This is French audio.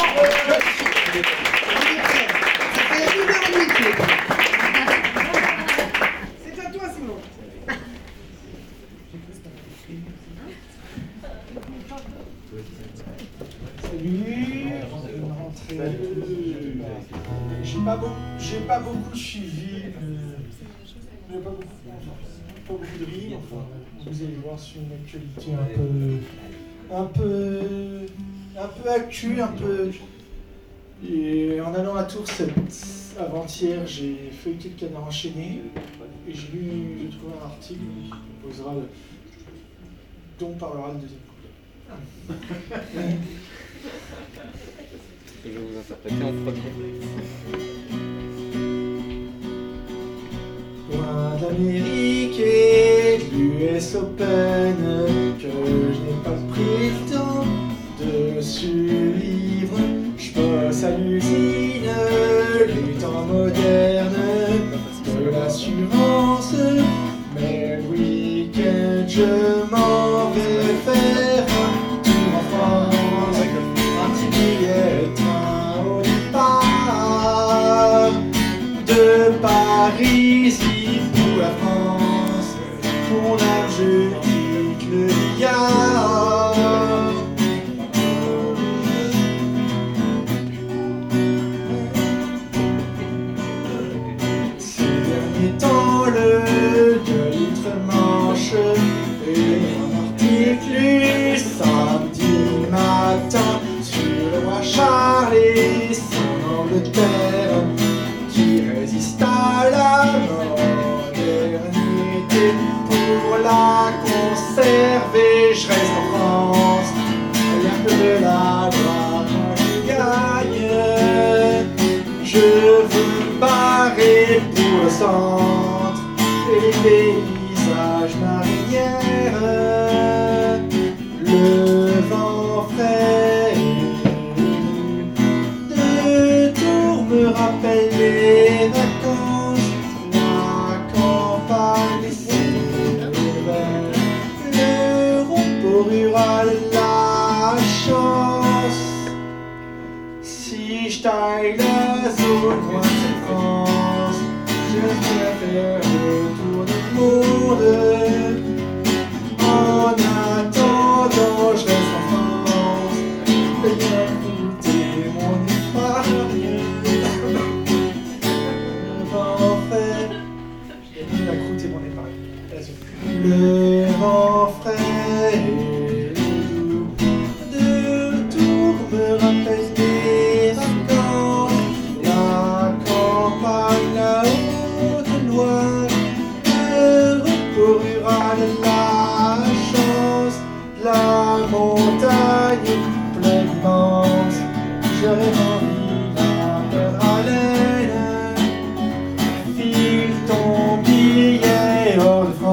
Ça fait 1h30 qu'il est prêt. C'est à toi, Simon. Salut, rentrée. J'ai pas beaucoup suivi. J'ai pas beaucoup de rimes. Enfin, vous allez voir sur une actualité un peu actu, un peu. Et en allant à Tours avant-hier, j'ai feuilleté le Canard enchaîné et j'ai trouvé un article qui proposera dont parlera le deuxième couplet. Je vais vous interpréter en premier. Loin d'Amérique et de l'US Open, que je n'ai pas pris le temps de suivre. Je bosse à l'usine, les temps modernes de l'assurance. Mais le week-end, je m'en vais faire un tour en France. Un petit billet de train au départ de Paris pour la France. Pour l'âme, je quitte le billard. Ces derniers temps, le de l'outre-Manche et un article samedi matin sur le roi Charles et son Angleterre qui résiste à la modernité. Pour la conserver, je reste en France. Rien que de la gloire quand je gagne. Je veux me barrer pour le centre et les paysages marinières. Le vent frais de Tours me rappelle les vacances. La campagne, les verts, le repos rural, la chance. Si je taille la zone loin de France, je vais faire le tour du monde. En attendant, je reste en France, et bien coûter mon épargne. Le vent frais, j'ai bien à coûter mon épargne. Le vent frais et doux de Tours me rappelle mes vacances. La campagne, la Haute-Loire, le repos rural, la chance, la montagne pleine d'immense. J'aurais envie d'en perdre haleine. File ton billet hors de France.